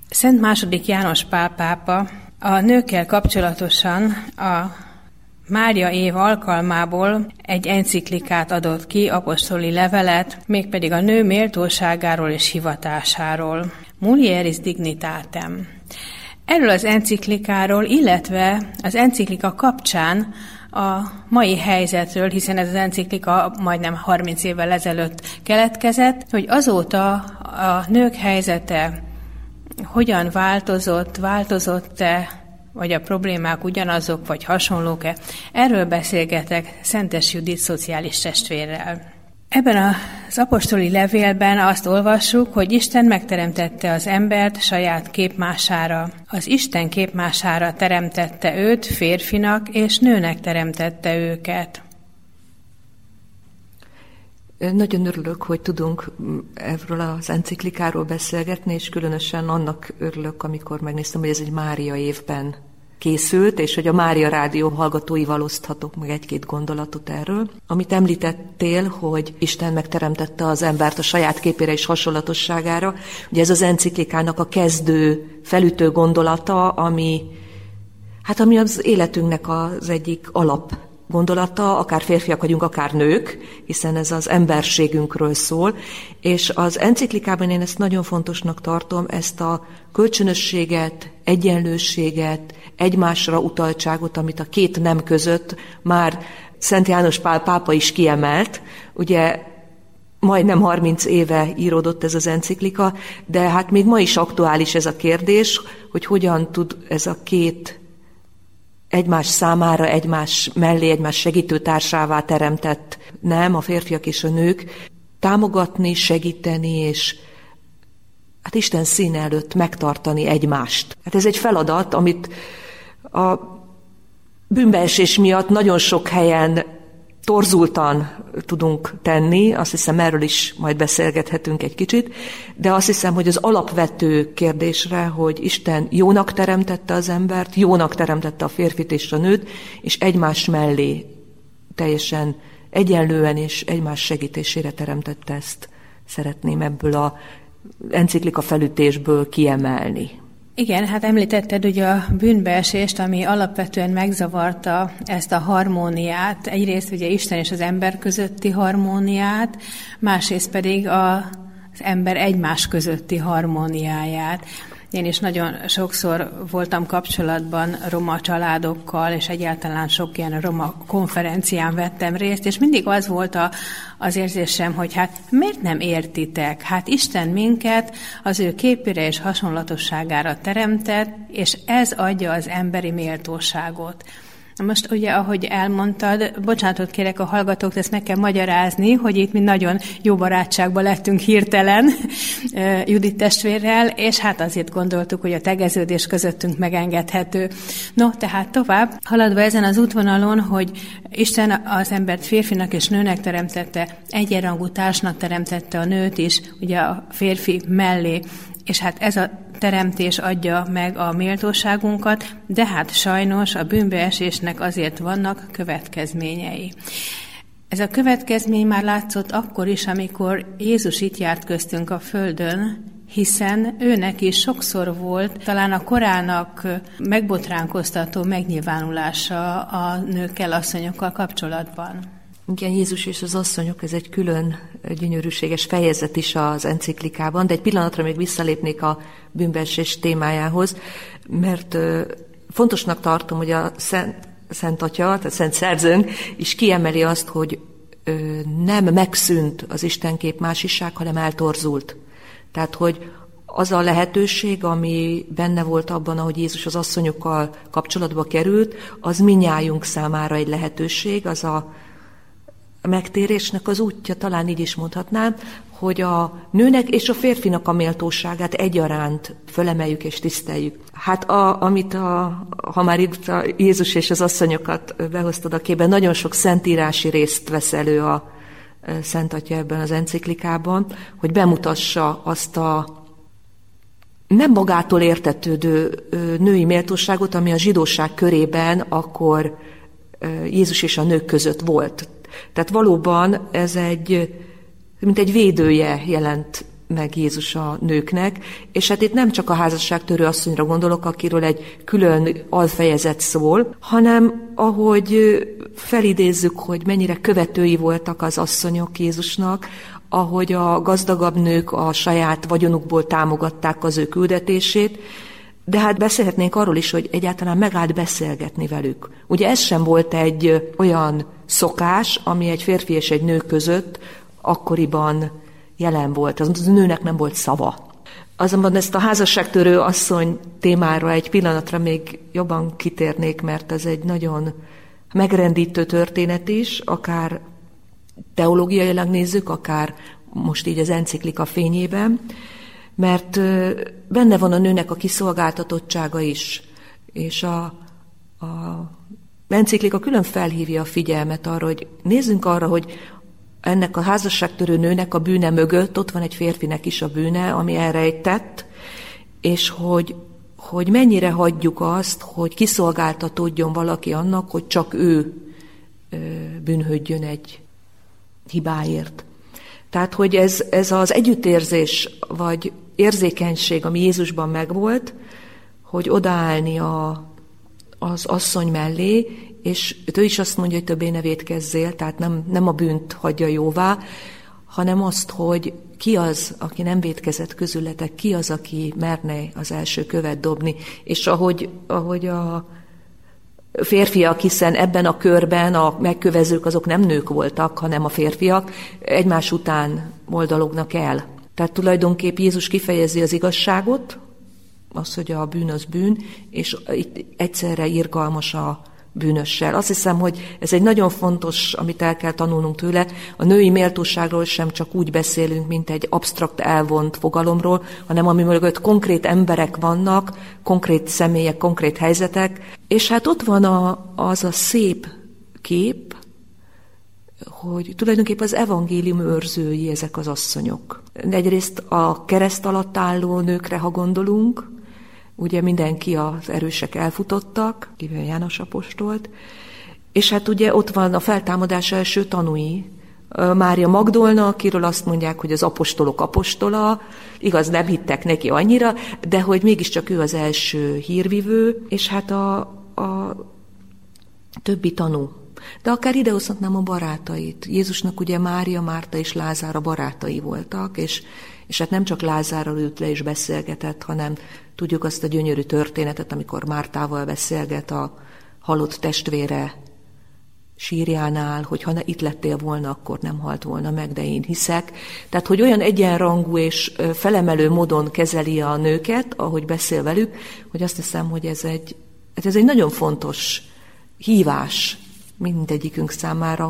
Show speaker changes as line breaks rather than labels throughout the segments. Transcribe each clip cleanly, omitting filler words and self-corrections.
Szent II. János Pál pápa a nőkkel kapcsolatosan a Mária év alkalmából egy enciklikát adott ki, apostoli levelet, mégpedig a nő méltóságáról és hivatásáról. Mulieris dignitatem. Erről az enciklikáról, illetve az enciklika kapcsán a mai helyzetről, hiszen ez az enciklika majdnem 30 évvel ezelőtt keletkezett, hogy azóta a nők helyzete hogyan változott-e, vagy a problémák ugyanazok, vagy hasonlók-e. Erről beszélgetek Szentes Judit szociális testvérrel. Ebben az apostoli levélben azt olvassuk, hogy Isten megteremtette az embert saját képmására. Az Isten képmására teremtette őt, férfinak és nőnek teremtette őket.
Nagyon örülök, hogy tudunk erről az enciklikáról beszélgetni, és különösen annak örülök, amikor megnéztem, hogy ez egy Mária évben készült, és hogy a Mária Rádió hallgatóival oszthatok meg egy-két gondolatot erről. Amit említettél, hogy Isten megteremtette az embert a saját képére és hasonlatosságára, ugye ez az enciklikának a kezdő, felütő gondolata, ami az életünknek az egyik alap gondolata, akár férfiak vagyunk, akár nők, hiszen ez az emberségünkről szól, és az enciklikában én ezt nagyon fontosnak tartom, ezt a kölcsönösséget, egyenlőséget, egymásra utaltságot, amit a két nem között már Szent János Pál pápa is kiemelt. Ugye majdnem 30 éve íródott ez az enciklika, de hát még ma is aktuális ez a kérdés, hogy hogyan tud ez a két egymás számára, egymás mellé, egymás segítőtársává teremtett nem, a férfiak és a nők támogatni, segíteni, és hát Isten színe előtt megtartani egymást. Hát ez egy feladat, amit a bűnbeesés miatt nagyon sok helyen torzultan tudunk tenni, azt hiszem erről is majd beszélgethetünk egy kicsit, de azt hiszem, hogy az alapvető kérdésre, hogy Isten jónak teremtette az embert, jónak teremtette a férfit és a nőt, és egymás mellé teljesen egyenlően és egymás segítésére teremtette ezt. Szeretném ebből az enciklika felütésből kiemelni.
Igen, hát említetted ugye a bűnbeesést, ami alapvetően megzavarta ezt a harmóniát. Egyrészt ugye Isten és az ember közötti harmóniát, másrészt pedig az ember egymás közötti harmóniáját. Én is nagyon sokszor voltam kapcsolatban roma családokkal, és egyáltalán sok ilyen roma konferencián vettem részt, és mindig az volt az érzésem, hogy hát miért nem értitek? Hát Isten minket az ő képére és hasonlatosságára teremtett, és ez adja az emberi méltóságot. Most ugye, ahogy elmondtad, bocsánatot kérek a hallgatóktól, ezt meg kell magyarázni, hogy itt mi nagyon jó barátságban lettünk hirtelen Judit testvérrel, és hát azért gondoltuk, hogy a tegeződés közöttünk megengedhető. No, tehát tovább, haladva ezen az útvonalon, hogy Isten az embert férfinak és nőnek teremtette, egyenrangú társnak teremtette a nőt is, ugye a férfi mellé, és hát ez a teremtés adja meg a méltóságunkat, de hát sajnos a bűnbeesésnek azért vannak következményei. Ez a következmény már látszott akkor is, amikor Jézus itt járt köztünk a földön, hiszen őnek is sokszor volt talán a korának megbotránkoztató megnyilvánulása a nőkkel, asszonyokkal kapcsolatban.
Igen, Jézus és az asszonyok, ez egy külön gyönyörűséges fejezet is az enciklikában, de egy pillanatra még visszalépnék a bűnbeesés témájához, mert fontosnak tartom, hogy a Szent Atya, tehát Szent Szerzőnk is kiemeli azt, hogy nem megszűnt az Istenkép másiság, hanem eltorzult. Tehát, hogy az a lehetőség, ami benne volt abban, ahogy Jézus az asszonyokkal kapcsolatba került, az mindnyájunk számára egy lehetőség, az a megtérésnek az útja, talán így is mondhatnám, hogy a nőnek és a férfinak a méltóságát egyaránt fölemeljük és tiszteljük. Hát ha már itt a Jézus és az asszonyokat behoztad a képben, nagyon sok szentírási részt vesz elő a Szent Atya ebben az enciklikában, hogy bemutassa azt a nem magától értetődő női méltóságot, ami a zsidóság körében akkor Jézus és a nők között volt. Tehát valóban ez mint egy védője jelent meg Jézus a nőknek, és hát itt nem csak a házasságtörő asszonyra gondolok, akiről egy külön alfejezet szól, hanem ahogy felidézzük, hogy mennyire követői voltak az asszonyok Jézusnak, ahogy a gazdagabb nők a saját vagyonukból támogatták az ő küldetését, de hát beszélhetnénk arról is, hogy egyáltalán megállt beszélgetni velük. Ugye ez sem volt egy olyan szokás, ami egy férfi és egy nő között akkoriban jelen volt. Az nőnek nem volt szava. Azonban ezt a házasságtörő asszony témára egy pillanatra még jobban kitérnék, mert ez egy nagyon megrendítő történet is, akár teológiailag nézzük, akár most így az enciklika fényében, mert benne van a nőnek a kiszolgáltatottsága is, és a enciklika külön felhívja a figyelmet arra, hogy nézzünk arra, hogy ennek a házasságtörő nőnek a bűne mögött ott van egy férfinek is a bűne, ami elrejtett, és hogy mennyire hagyjuk azt, hogy kiszolgáltatódjon valaki annak, hogy csak ő bűnhődjön egy hibáért. Tehát, hogy ez az együttérzés, vagy érzékenység, ami Jézusban megvolt, hogy odaállni az asszony mellé, és ő is azt mondja, hogy többé ne vétkezzél, tehát nem a bűnt hagyja jóvá, hanem azt, hogy ki az, aki nem vétkezett közületek, ki az, aki merne az első követ dobni. És ahogy a férfiak, hiszen ebben a körben a megkövezők azok nem nők voltak, hanem a férfiak, egymás után oldalognak el. Tehát tulajdonképp Jézus kifejezi az igazságot, az, hogy a bűn az bűn, és itt egyszerre irgalmas a bűnössel. Azt hiszem, hogy ez egy nagyon fontos, amit el kell tanulnunk tőle. A női méltóságról sem csak úgy beszélünk, mint egy absztrakt elvont fogalomról, hanem ami mögött konkrét emberek vannak, konkrét személyek, konkrét helyzetek. És hát ott van az a szép kép, hogy tulajdonképpen az evangélium őrzői ezek az asszonyok. Egyrészt a kereszt alatt álló nőkre, ha gondolunk, ugye mindenki, az erősek elfutottak, kivéve János apostolt, és hát ugye ott van a feltámadás első tanúi, Mária Magdolna, akiről azt mondják, hogy az apostolok apostola, igaz, nem hittek neki annyira, de hogy mégiscsak ő az első hírvivő, és hát a többi tanú. De akár idehozhatnám a barátait. Jézusnak ugye Mária, Márta és Lázár a barátai voltak, és hát nem csak Lázárral ült le és beszélgetett, hanem tudjuk azt a gyönyörű történetet, amikor Mártával beszélget a halott testvére sírjánál, hogy ha itt lettél volna, akkor nem halt volna meg, de én hiszek. Tehát, hogy olyan egyenrangú és felemelő módon kezeli a nőket, ahogy beszél velük, hogy azt hiszem, hogy ez egy nagyon fontos hívás mindegyikünk számára,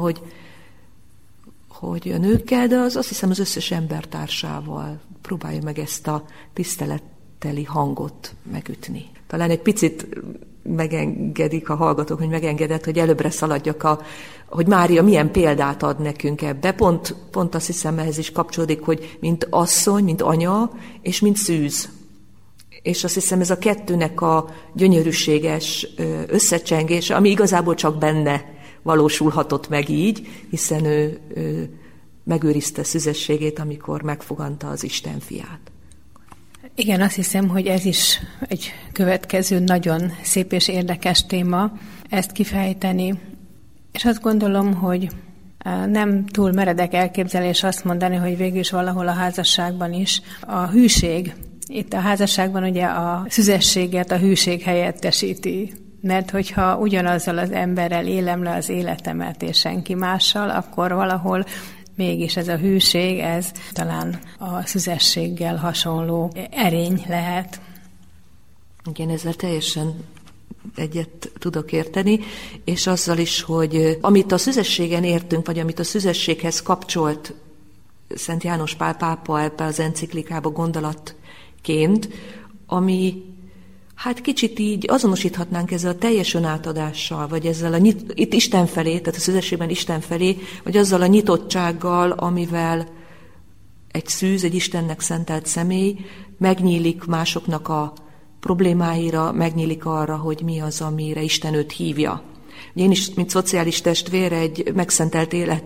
hogy a nőkkel, de azt hiszem az összes embertársával próbálja meg ezt a tiszteletteli hangot megütni. Talán egy picit megengedik a hallgatók, hogy megengedett, hogy előbbre szaladjak, hogy Mária milyen példát ad nekünk ebbe. Pont azt hiszem, ehhez is kapcsolódik, hogy mint asszony, mint anya, és mint szűz. És azt hiszem, ez a kettőnek a gyönyörűséges összecsengése, ami igazából csak benne valósulhatott meg így, hiszen ő megőrizte szüzességét, amikor megfoganta az Isten fiát.
Igen, azt hiszem, hogy ez is egy következő nagyon szép és érdekes téma, ezt kifejteni. És azt gondolom, hogy nem túl meredek elképzelés azt mondani, hogy végül is valahol a házasságban is a hűség. Itt a házasságban ugye a szüzességet a hűség helyettesíti. Mert hogyha ugyanazzal az emberrel élem le az életemet és senki mással, akkor valahol mégis ez a hűség, ez talán a szüzességgel hasonló erény lehet.
Igen, ezzel teljesen egyet tudok érteni, és azzal is, hogy amit a szüzességen értünk, vagy amit a szüzességhez kapcsolt Szent János Pál pápa ebben az enciklikába gondolatként, ami hát kicsit így azonosíthatnánk ezzel a teljes önátadással, vagy ezzel itt Isten felé, tehát a szüzességben Isten felé, vagy azzal a nyitottsággal, amivel egy szűz, egy Istennek szentelt személy megnyílik másoknak a problémáira, megnyílik arra, hogy mi az, amire Isten őt hívja. Én is, mint szociális testvér, egy megszentelt élet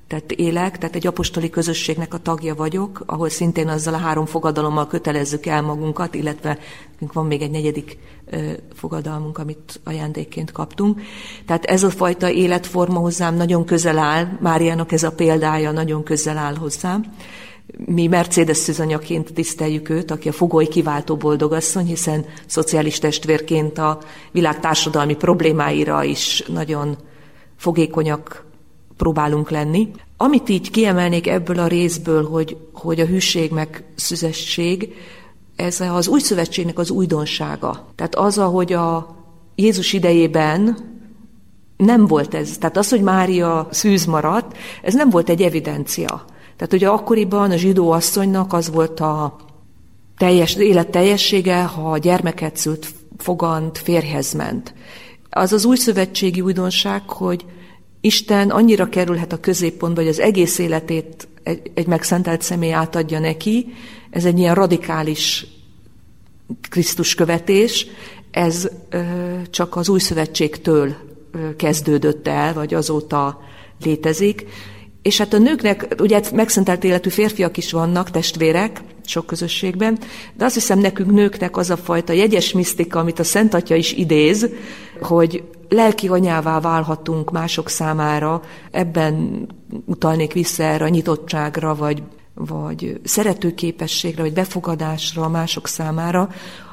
tehát élek, tehát egy apostoli közösségnek a tagja vagyok, ahol szintén azzal a 3 fogadalommal kötelezzük el magunkat, illetve van még egy 4. fogadalmunk, amit ajándékként kaptunk. Tehát ez a fajta életforma hozzám nagyon közel áll, Máriának ez a példája nagyon közel áll hozzám. Mi Mercedes szűzanyaként tiszteljük őt, aki a fogoly kiváltó boldogasszony, hiszen szociális testvérként a világ társadalmi problémáira is nagyon fogékonyak próbálunk lenni. Amit így kiemelnék ebből a részből, hogy a hűség meg szüzesség, ez az új szövetségnek az újdonsága. Tehát az, ahogy a Jézus idejében nem volt ez. Tehát az, hogy Mária szűz maradt, ez nem volt egy evidencia. Tehát ugye akkoriban a zsidó asszonynak az volt a élet teljessége, ha gyermeket szült, fogant, férjhez ment. Az az új szövetségi újdonság, hogy Isten annyira kerülhet a középpontba, hogy az egész életét egy megszentelt személy átadja neki. Ez egy ilyen radikális Krisztus követés. Ez csak az új szövetségtől kezdődött el, vagy azóta létezik. És hát a nőknek, ugye megszentelt életű férfiak is vannak, testvérek, sok közösségben, de azt hiszem nekünk nőknek az a fajta jegyes misztika, amit a Szent Atya is idéz, hogy lelki anyává válhatunk mások számára, ebben utalnék vissza erre a nyitottságra, vagy szeretőképességre, vagy befogadásra mások számára,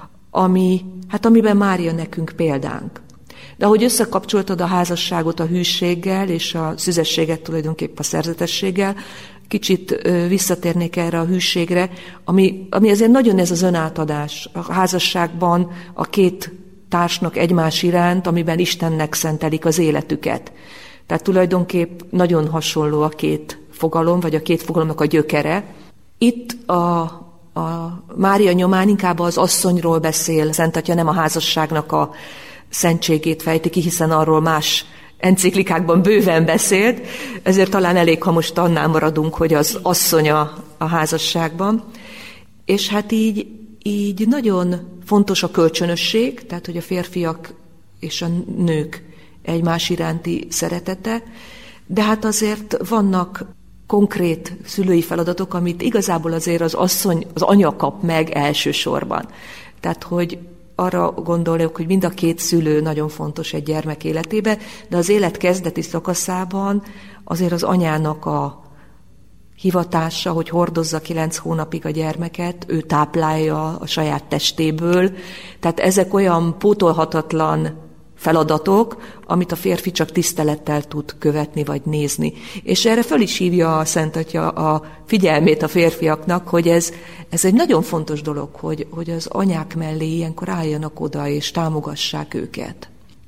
amiben Mária nekünk példánk. De ahogy összekapcsoltad a házasságot a hűséggel, és a szüzességet tulajdonképpen a szerzetességgel, kicsit visszatérnék erre a hűségre, ami azért nagyon ez az önátadás a házasságban a 2 társnak egymás iránt, amiben Istennek szentelik az életüket. Tehát tulajdonképp nagyon hasonló a 2 fogalom, vagy a 2 fogalomnak a gyökere. Itt a Mária nyomán inkább az asszonyról beszél Szent Atya, nem a házasságnak a szentségét fejti ki, hiszen arról más enciklikákban bőven beszélt, ezért talán elég, ha most annál maradunk, hogy az asszony a házasságban. És hát így nagyon fontos a kölcsönösség, tehát hogy a férfiak és a nők egymás iránti szeretete, de hát azért vannak konkrét szülői feladatok, amit igazából azért az asszony, az anya kap meg elsősorban. Tehát, hogy arra gondolok, hogy mind a 2 szülő nagyon fontos egy gyermek életébe, de az élet kezdeti szakaszában azért az anyának a hivatása, hogy hordozza 9 hónapig a gyermeket, ő táplálja a saját testéből. Tehát ezek olyan pótolhatatlan feladatok, amit a férfi csak tisztelettel tud követni vagy nézni. És erre föl is hívja a Szent Atya a figyelmét a férfiaknak, hogy ez egy nagyon fontos dolog, hogy az anyák mellé ilyenkor álljanak oda és támogassák őket.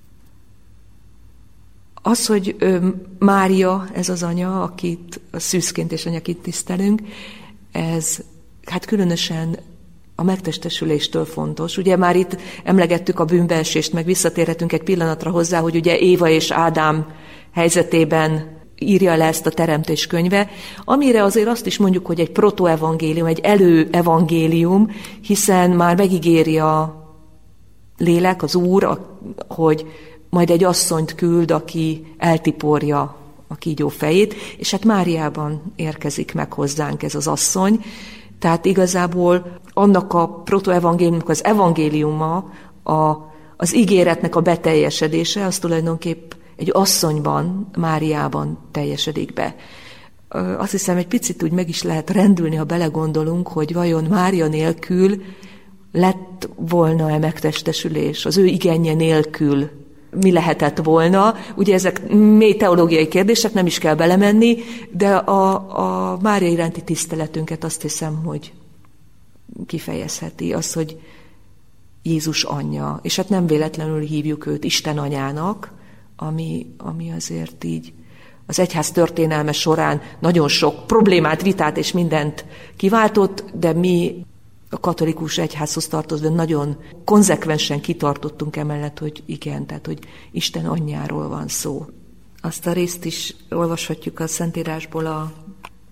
Az, hogy Mária, ez az anya, akit a szűzként és anyaként tisztelünk, ez hát különösen a megtestesüléstől fontos. Ugye már itt emlegettük a bűnbeesést, meg visszatérhetünk egy pillanatra hozzá, hogy ugye Éva és Ádám helyzetében írja le ezt a Teremtés könyve, amire azért azt is mondjuk, hogy egy protoevangélium, egy előevangélium, hiszen már megígéri a lélek, az Úr, hogy majd egy asszonyt küld, aki eltiporja a kígyó fejét, és hát Máriában érkezik meg hozzánk ez az asszony. Tehát igazából annak a protoevangéliumnak az evangéliuma, az ígéretnek a beteljesedése, az tulajdonképp egy asszonyban, Máriában teljesedik be. Azt hiszem, egy picit úgy meg is lehet rendülni, ha belegondolunk, hogy vajon Mária nélkül lett volna-e megtestesülés, az ő igenje nélkül mi lehetett volna. Ugye ezek mély teológiai kérdések, nem is kell belemenni, de a Mária iránti tiszteletünket azt hiszem, hogy kifejezheti az, hogy Jézus anyja. És hát nem véletlenül hívjuk őt Isten anyának, ami azért így az egyház történelme során nagyon sok problémát, vitát és mindent kiváltott, de mi a katolikus egyházhoz tartozva nagyon konzekvensen kitartottunk emellett, hogy igen, tehát hogy Isten anyjáról van szó. Azt a részt is olvashatjuk a Szentírásból a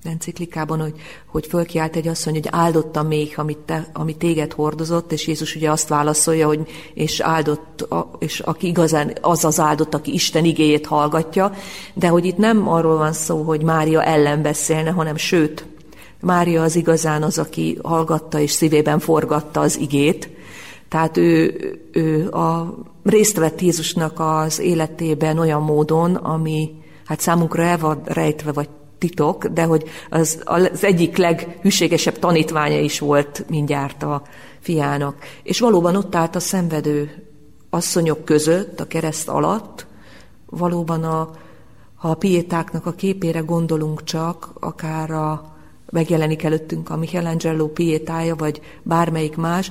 enciklikában, hogy fölkiált egy asszony, hogy áldott a méh, amit téged hordozott, és Jézus ugye azt válaszolja, hogy és áldott, és aki igazán az áldott, aki Isten igéjét hallgatja, de hogy itt nem arról van szó, hogy Mária ellen beszélne, hanem sőt, Mária az igazán az, aki hallgatta és szívében forgatta az igét, tehát ő részt vett Jézusnak az életében olyan módon, ami hát számunkra el van rejtve, vagy titok, de hogy az egyik leghűségesebb tanítványa is volt mindjárt a fiának. És valóban ott állt a szenvedő asszonyok között, a kereszt alatt, valóban ha a piétáknak a képére gondolunk csak, akár megjelenik előttünk a Michelangelo piétája, vagy bármelyik más,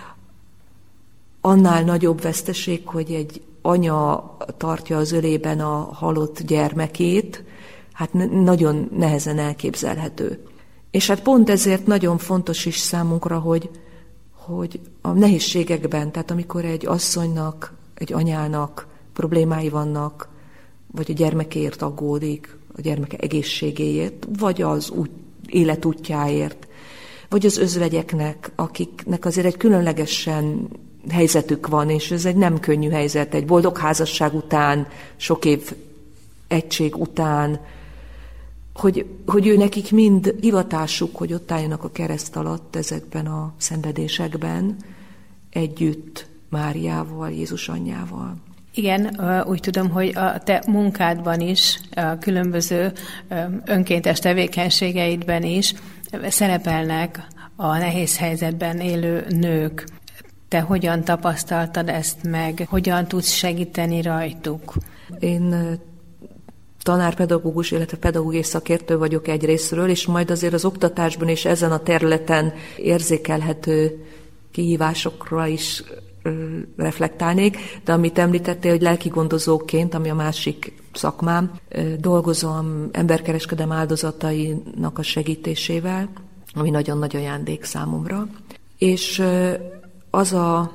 annál nagyobb veszteség, hogy egy anya tartja az ölében a halott gyermekét, hát nagyon nehezen elképzelhető. És hát pont ezért nagyon fontos is számunkra, hogy a nehézségekben, tehát amikor egy asszonynak, egy anyának problémái vannak, vagy a gyermekéért aggódik, a gyermeke egészségéért, vagy az életútjáért, vagy az özvegyeknek, akiknek azért egy különlegesen helyzetük van, és ez egy nem könnyű helyzet, egy boldog házasság után, sok év egység után, hogy ő nekik mind hivatásuk, hogy ott álljanak a kereszt alatt ezekben a szenvedésekben, együtt Máriával, Jézus anyjával.
Igen, úgy tudom, hogy a te munkádban is, a különböző önkéntes tevékenységeidben is szerepelnek a nehéz helyzetben élő nők. Te hogyan tapasztaltad ezt meg? Hogyan tudsz segíteni rajtuk?
Én tanárpedagógus, illetve pedagógiai szakértő vagyok egyrészről, és majd azért az oktatásban és ezen a területen érzékelhető kihívásokra is reflektálnék, de amit említettél, hogy lelkigondozóként, ami a másik szakmám, dolgozom emberkereskedelem áldozatainak a segítésével, ami nagyon nagy ajándék számomra. És az a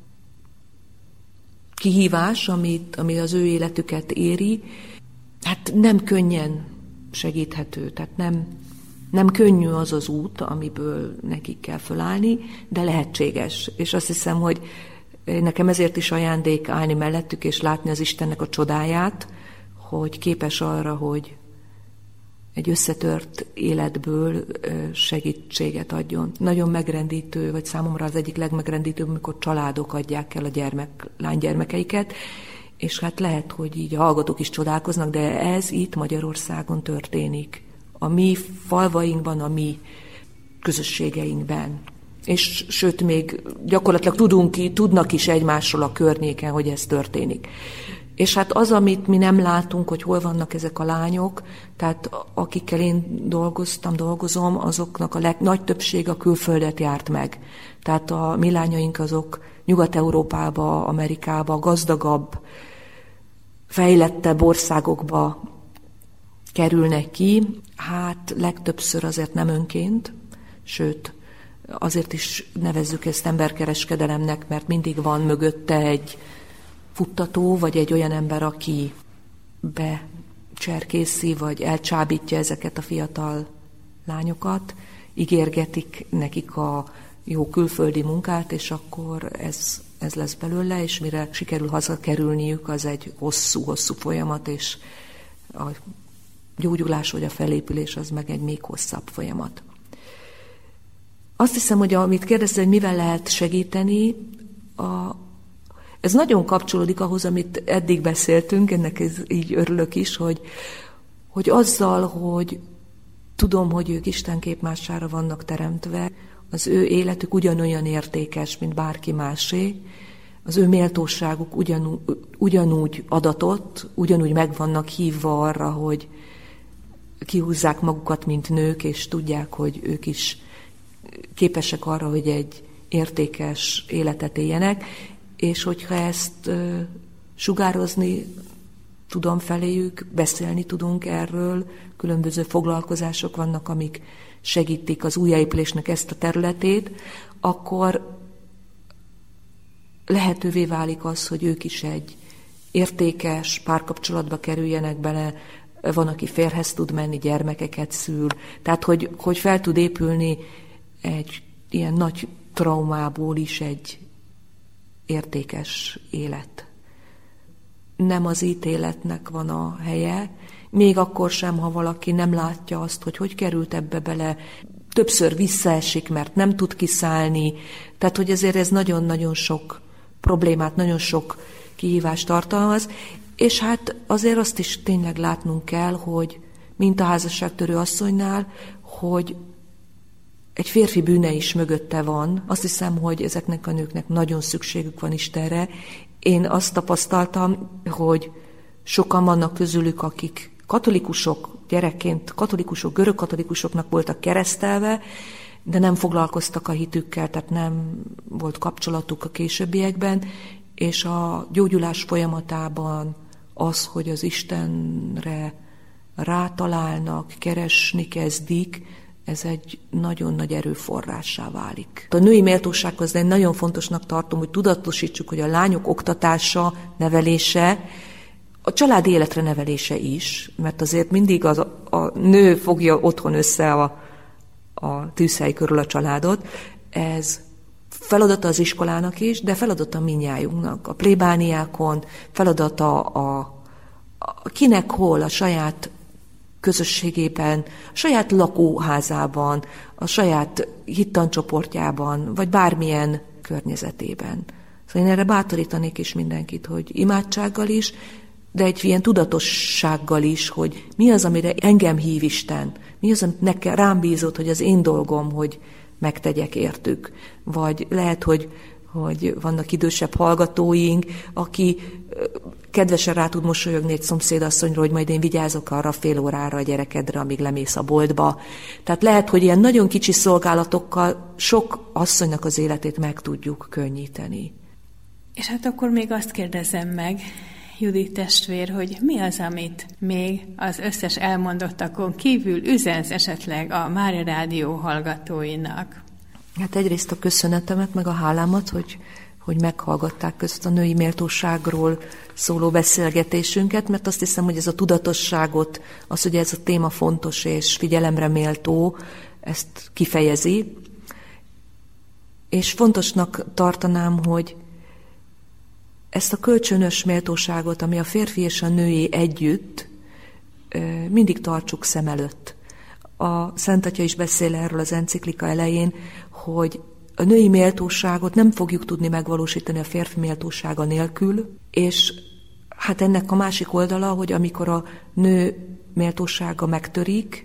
kihívás, ami az ő életüket éri, hát nem könnyen segíthető, tehát nem könnyű az az út, amiből nekik kell fölállni, de lehetséges. És azt hiszem, hogy nekem ezért is ajándék állni mellettük, és látni az Istennek a csodáját, hogy képes arra, hogy egy összetört életből segítséget adjon. Nagyon megrendítő, vagy számomra az egyik legmegrendítőbb, amikor családok adják el a lánygyermekeiket, és hát lehet, hogy így a hallgatók is csodálkoznak, de ez itt Magyarországon történik. A mi falvainkban, a mi közösségeinkben. És sőt, még gyakorlatilag tudnak is egymásról a környéken, hogy ez történik. És hát az, amit mi nem látunk, hogy hol vannak ezek a lányok, tehát akikkel én dolgozom, azoknak a nagy többség a külföldet járt meg. Tehát a mi lányaink azok Nyugat-Európába, Amerikába, gazdagabb, fejlettebb országokba kerülnek ki, hát legtöbbször azért nem önként, sőt, azért is nevezzük ezt emberkereskedelemnek, mert mindig van mögötte egy futtató, vagy egy olyan ember, aki becserkészi, vagy elcsábítja ezeket a fiatal lányokat, ígérgetik nekik a jó külföldi munkát, és akkor ez lesz belőle, és mire sikerül hazakerülniük, az egy hosszú folyamat, és a gyógyulás vagy a felépülés az meg egy még hosszabb folyamat. Azt hiszem, hogy amit kérdezte, hogy mivel lehet segíteni, ez nagyon kapcsolódik ahhoz, amit eddig beszéltünk, ennek így örülök is, hogy azzal, hogy tudom, hogy ők Isten képmására vannak teremtve, az ő életük ugyanolyan értékes, mint bárki másé, az ő méltóságuk ugyanúgy adatott, ugyanúgy meg vannak hívva arra, hogy kihúzzák magukat, mint nők, és tudják, hogy ők is képesek arra, hogy egy értékes életet éljenek, és hogyha ezt sugározni tudom feléjük, beszélni tudunk erről, különböző foglalkozások vannak, amik segítik az újjáépülésnek ezt a területét, akkor lehetővé válik az, hogy ők is egy értékes párkapcsolatba kerüljenek bele, van, aki férjhez tud menni, gyermekeket szül. Tehát, hogy fel tud épülni egy ilyen nagy traumából is egy értékes élet. Nem az ítéletnek van a helye, még akkor sem, ha valaki nem látja azt, hogy került ebbe bele, többször visszaesik, mert nem tud kiszállni. Tehát, hogy ezért ez nagyon-nagyon sok problémát, nagyon sok kihívást tartalmaz, és hát azért azt is tényleg látnunk kell, hogy mint a házasságtörő asszonynál, hogy egy férfi bűne is mögötte van. Azt hiszem, hogy ezeknek a nőknek nagyon szükségük van Istenre. Én azt tapasztaltam, hogy sokan vannak közülük, akik katolikusok, gyerekként katolikusok, görög katolikusoknak voltak keresztelve, de nem foglalkoztak a hitükkel, tehát nem volt kapcsolatuk a későbbiekben, és a gyógyulás folyamatában az, hogy az Istenre rátalálnak, keresni kezdik, ez egy nagyon nagy erőforrássá válik. A női méltósághoz én nagyon fontosnak tartom, hogy tudatosítsuk, hogy a lányok oktatása, nevelése, a családi életre nevelése is, mert azért mindig a nő fogja otthon össze a tűzhely körül a családot. Ez feladata az iskolának is, de feladata mindnyájunknak. A plébániákon, feladata kinek hol, a saját közösségében, a saját lakóházában, a saját hittancsoportjában, vagy bármilyen környezetében. Szóval én erre bátorítanék is mindenkit, hogy imádsággal is, de egy ilyen tudatossággal is, hogy mi az, amire engem hív Isten, mi az, amit nekem rám bízott, hogy az én dolgom, hogy megtegyek értük. Vagy lehet, hogy vannak idősebb hallgatóink, aki kedvesen rá tud mosolyogni egy szomszédasszonyról, hogy majd én vigyázok arra fél órára a gyerekedre, amíg lemész a boltba. Tehát lehet, hogy ilyen nagyon kicsi szolgálatokkal sok asszonynak az életét meg tudjuk könnyíteni.
És hát akkor még azt kérdezem meg, Judit testvér, hogy mi az, amit még az összes elmondottakon kívül üzensz esetleg a Mária Rádió hallgatóinak?
Hát egyrészt a köszönetemet, meg a hálámat, hogy meghallgatták ezt a női méltóságról szóló beszélgetésünket, mert azt hiszem, hogy ez a tudatosságot, az, hogy ez a téma fontos és figyelemre méltó, ezt kifejezi. És fontosnak tartanám, hogy ezt a kölcsönös méltóságot, ami a férfi és a női együtt, mindig tartsuk szem előtt. A Szent Atya is beszél erről az enciklika elején, hogy a női méltóságot nem fogjuk tudni megvalósítani a férfi méltósága nélkül, és hát ennek a másik oldala, hogy amikor a nő méltósága megtörik,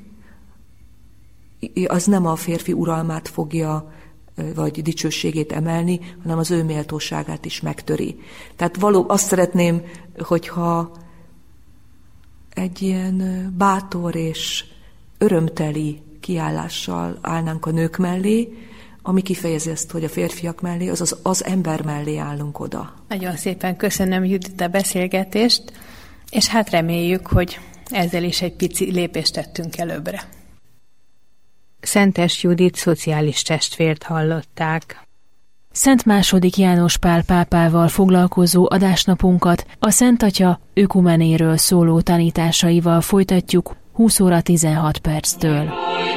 az nem a férfi uralmát fogja vagy dicsőségét emelni, hanem az ő méltóságát is megtöri. Tehát azt szeretném, hogyha egy ilyen bátor és örömteli kiállással állnánk a nők mellé, ami kifejezi ezt, hogy a férfiak mellé, azaz az ember mellé állunk oda.
Nagyon szépen köszönöm, Judit, a beszélgetést, és hát reméljük, hogy ezzel is egy pici lépést tettünk előbbre. Szentes Judit szociális testvért hallották.
Szent II. János Pál pápával foglalkozó adásnapunkat a Szent Atya ökumenéről szóló tanításaival folytatjuk 20 óra 16 perctől.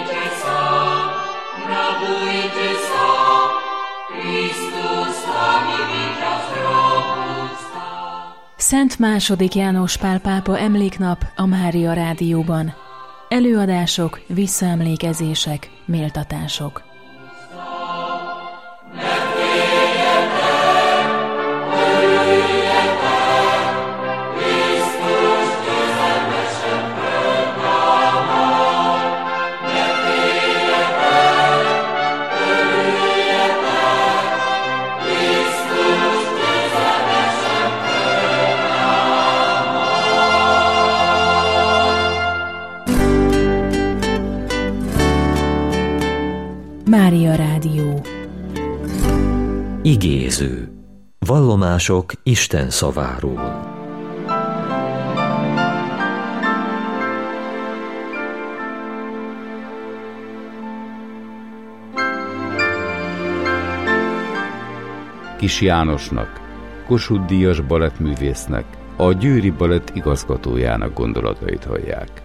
Szent II. János Pál pápa emléknap a Mária Rádióban. Előadások, visszaemlékezések, méltatások. Mária Rádió.
Igéző. Vallomások Isten szaváról.
Kis Jánosnak, Kossuth-díjas balettművésznek, a Győri Balett igazgatójának gondolatait hallják.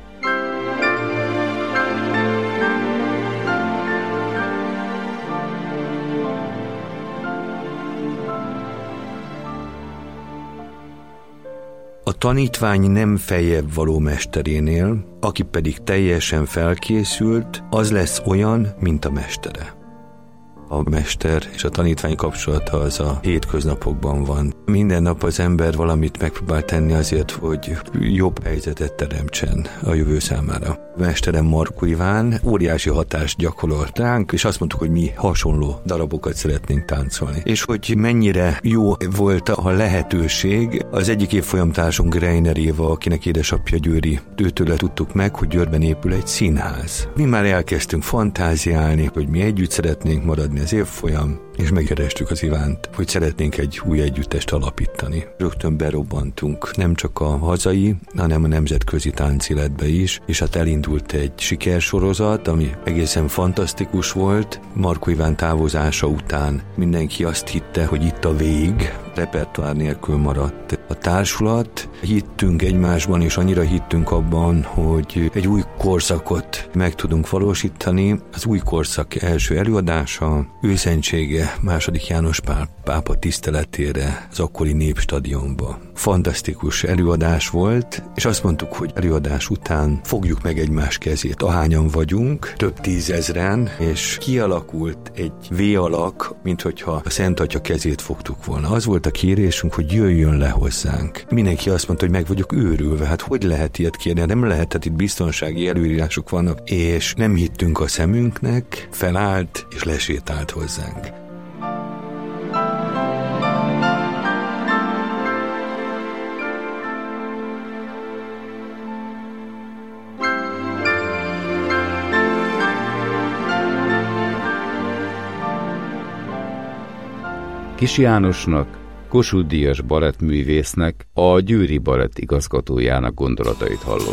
A tanítvány nem feljebb való mesterénél, aki pedig teljesen felkészült, az lesz olyan, mint a mestere. A mester és a tanítvány kapcsolata az a hétköznapokban van. Minden nap az ember valamit megpróbál tenni azért, hogy jobb helyzetet teremtsen a jövő számára. Mesterem Markó Iván óriási hatást gyakorolt ránk, és azt mondtuk, hogy mi hasonló darabokat szeretnénk táncolni. És hogy mennyire jó volt a lehetőség. Az egyik évfolyamtársunk Reiner Éva, akinek édesapja győri, őtőle tudtuk meg, hogy Győrben épül egy színház. Mi már elkezdtünk fantáziálni, hogy mi együtt szeretnénk maradni az évfolyam, és megkerestük az Ivánt, hogy szeretnénk egy új együttest alapítani. Rögtön berobbantunk nem csak a hazai, hanem a nemzetközi táncéletbe is, és hát elindult egy sikersorozat, ami egészen fantasztikus volt. Markó Iván távozása után mindenki azt hitte, hogy itt a vég, repertoár nélkül maradt a társulat. Hittünk egymásban, és annyira hittünk abban, hogy egy új korszakot meg tudunk valósítani. Az új korszak első előadása őszentsége II. János Pál pápa tiszteletére az akkori Népstadionba. Fantasztikus előadás volt, és azt mondtuk, hogy előadás után fogjuk meg egymás kezét. Ahányan vagyunk, több tízezren, és kialakult egy V-alak, minthogyha a Szent Atya kezét fogtuk volna. Az volt a kérésünk, hogy jöjjön le hozzánk. Mindenki azt mondta, hogy meg vagyok őrülve. Hát hogy lehet ilyet kérni? Nem lehetett, itt biztonsági előírások vannak, és nem hittünk a szemünknek, felállt és lesétált hozzánk.
Kis Jánosnak, Kossuth-díjas balettművésznek, a Győri Balett igazgatójának gondolatait hallották.